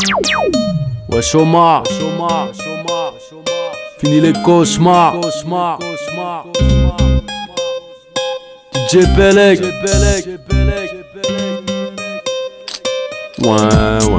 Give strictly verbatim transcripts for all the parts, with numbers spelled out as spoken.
Ouais, chômage, fini les cauchemars. D J Belek. Ouais, ouais.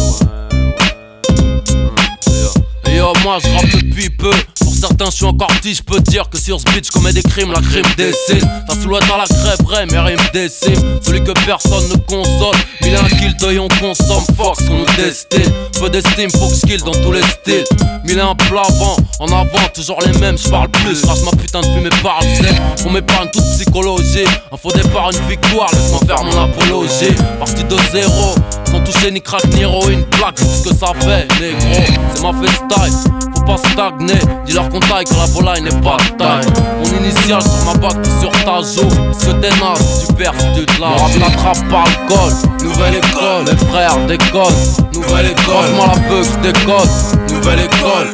Et yo, moi je rappe depuis peu. Pour certains je suis encore petit, je peux dire que sur ce beat je commets des crimes, la crime dessine. Ta silhouette à la crêpe, vrai, mes rimes déciment. Celui que personne ne console, mille et un kills d'œil on consomme, Fox qu'on nous destine. Peu d'estime, faut que skill dans tous les styles. Mille et un plavant, en avant, toujours les mêmes, je parle plus, crache ma putain de fumée par le zèle. On m'épargne toute psychologie, un faux départ, une victoire, laisse-moi faire mon apologie. Partie de zéro, sans toucher ni crack ni héroïne, plaque, c'est ce que ça fait, négro, c'est ma freestyle. Faut pas stagner, dis-leur qu'on taille quand la volaille n'est pas taille. Mon initial sur ma bague puis sur ta joue. Est-ce que t'es naze, tu perds si tu te lâches. Le rap t'attrape par le col, nouvelle école. Les frères déconnent, nouvelle école. Moi la bug, je déconne, nouvelle école.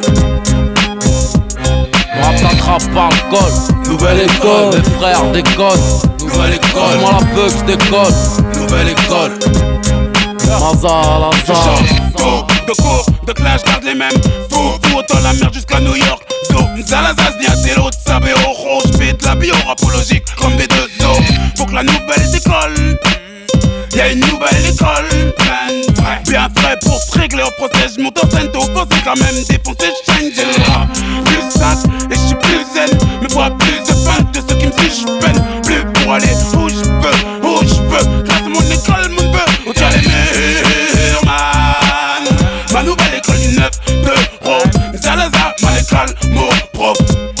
Le rap t'attrape par le col, nouvelle école. Les frères déconnent, nouvelle école. Moi la bug, je déconne, nouvelle école. Maza, Lazare. De cours, de clash, garde les mêmes. Fou, fou, autant la merde jusqu'à New York. Zo, Zalazaz, Niatelo, Sabeo, rouge, pète la bio, rapologique, comme B deux O. Faut que la nouvelle décolle. Y'a une nouvelle école, plein vrai. Bien frais pour se régler au protège. Mon docento, pensez quand même défoncer, change le rap. Plus simple, et j'suis plus zen. Me vois plus de fun de ceux qui me disent j'peine. Plus pour aller où j'peux, où j'peux. Grâce à mon école, mon neveu, où t'as les murs, man. Ma nouvelle école du neuf d'euros. Zalazar, ma école, mon prof.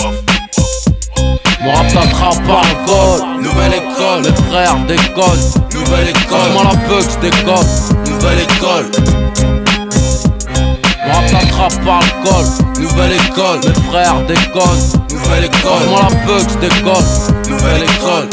Mon rap t'attrape par le col, nouvelle école. Les frères déconnent, nouvelle école. Moi la bug, je déconne, nouvelle école. Mon rap t'attrape par le col, nouvelle école. Les frères déconnent, nouvelle école. Moi la bug, je déconne, nouvelle école.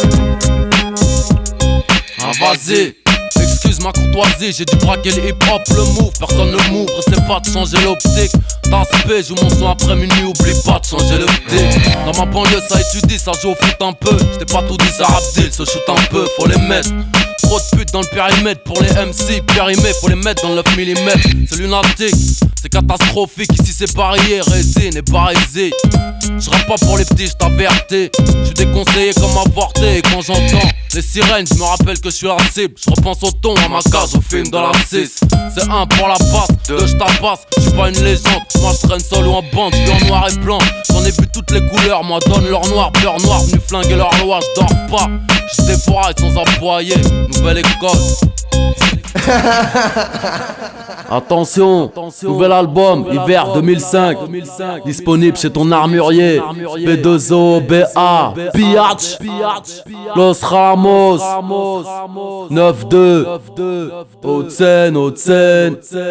Ah vas-y, excuse ma courtoisie, j'ai dû braquer le hip-hop, le move. Personne ne m'ouvre, c'est pas de changer l'optique. T'as joue mon son après minuit, oublie pas de changer l'optique. Dans ma banlieue ça étudie, ça joue au foot un peu. J't'ai pas tout dit, ça rap deal, se shoot un peu, faut les mettre. Trop de putes dans le périmètre pour les M C, périmé, faut les mettre dans le neuf millimètres. C'est lunatique, c'est catastrophique, ici c'est parier, résine et barésie. J'rappe pas pour les petits, j't'avertis. J'suis déconseillé comme avorté et quand j'entends les sirènes, j'me rappelle que j'suis la cible. J'repense au ton, à ma cage, au film de la six. C'est un pour la passe, deux j'tabasse. J'suis pas une légende, moi j'traîne seul ou en bande, j'suis en noir et blanc. J'en ai vu toutes les couleurs, moi donne leur noir, beurre noir, venu flinguer leur loi, j'dors pas. J'défouraille sans aboyer, nouvelle école. Attention, nouvel album, hiver deux mille cinq, disponible chez ton armurier. B deux O, B A, Piach, Los Ramos, neuf deux, Haute-Seine, Haute-Seine.